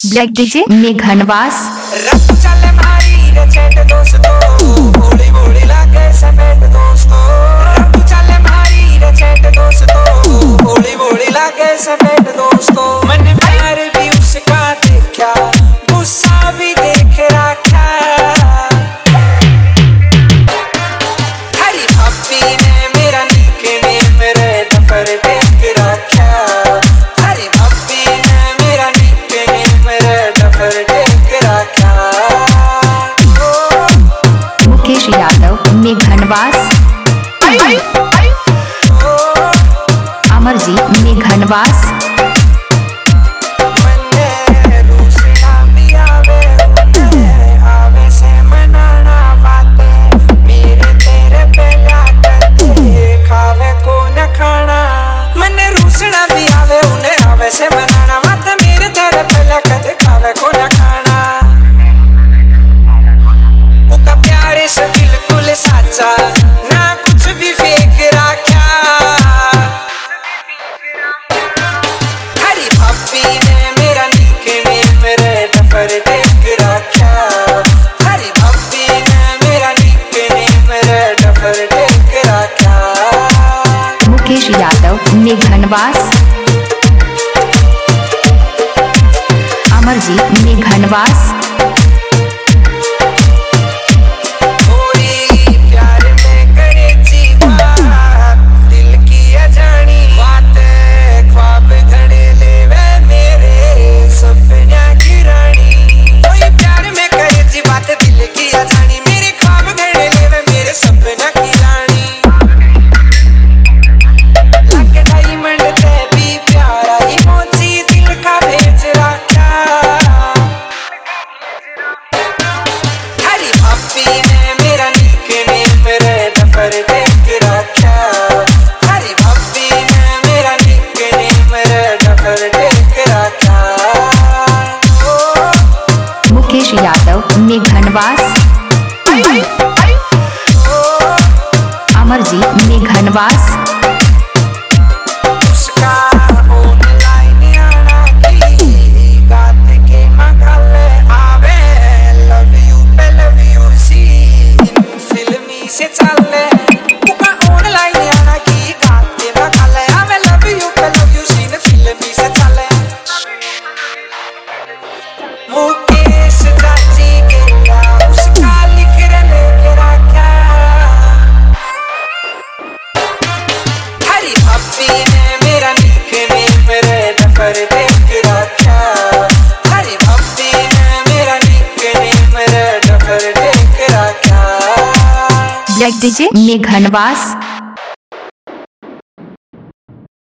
Black DJ मेघनवास। रब चले मारी रे चैट दोस्तों, भोली भोली लागे समेट दोस्तों। रब चले मारी रे चैट दोस्तों, भोली भोली लागे समेट दोस्तों। मैंने प्यार भी उसका देखा, गुस्सा भी देख रखा। हरी भाभी ने मेरा निकनेम रेड पर देख रखा। हरी भाभी ने मेरा निकनेम रेड पर देख रखा। मुकेश यादव मेघनवास। अमरजीत मेघनवास। से मनाना मत मेरे तेरे पहले कद खावे को न खाना। उसका प्यार से बिल्कुल साचा, ना कुछ भी फेक रखा। हरी भाभी ने मेरा निकनेम रेड पर देख रखा। हरी भाभी ने मेरा निकनेम रेड पर देख रखा। मुकेश यादव मेघनवास। अमरजीत मेघनवास। मुकेश यादव मेघनवास। अमरजीत मेघनवास। Black DJ मेघनवास।